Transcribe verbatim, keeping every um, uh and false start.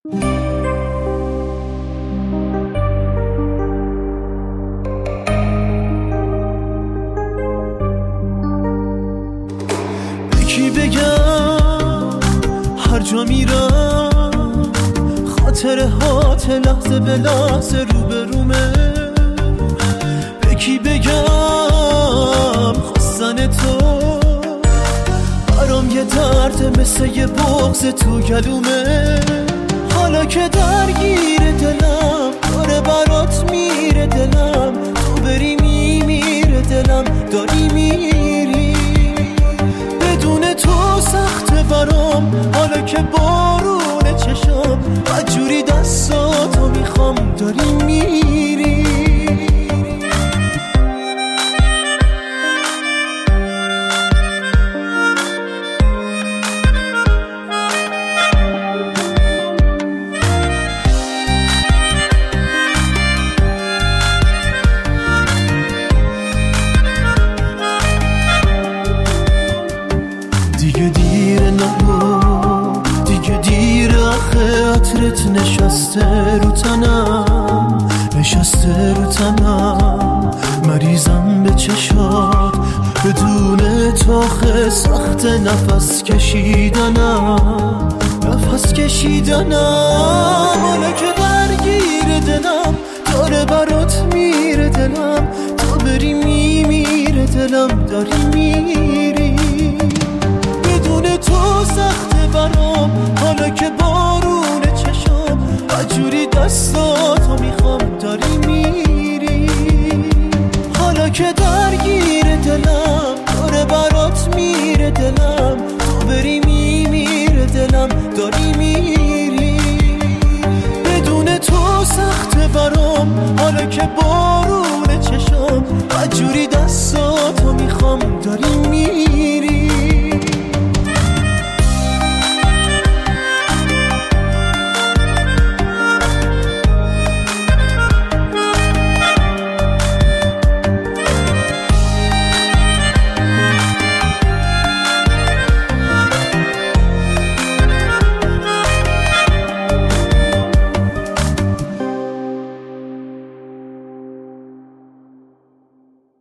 کی بگم هر جا میرم خاطرهات لحظه به لحظه روبرومه. به کی بگم خواستن تو برام یه درد مثل یه بغض تو گلومه. حالا که درگیر دلم داره برات میره دلم، تو بری میمیره دلم، داری میری بدون تو سخته برام. حالا که بارونه چشم بجوری دستاتو میخوام، داری میری. دیگه دیره نرو، دیگه دیره آخه عطرت نشسته رو تنم، نشسته رو تنم. مریضم به چشات بدون تو آخه سخت نفس کشیدنم، نفس کشیدنم. حالا که درگیر دلم داره برات میره دلم، تو بری میمیره دلم، داری میری بدون تو سخته برام. حالا که بارونه چشم بجوری دستاتو میخوام، داری میری. حالا که درگیر دلم داره برات میره دلم، تو بری میمیره دلم، داری میری بدون تو سخته برام. حالا که بارونه چشم بجوری دستاتو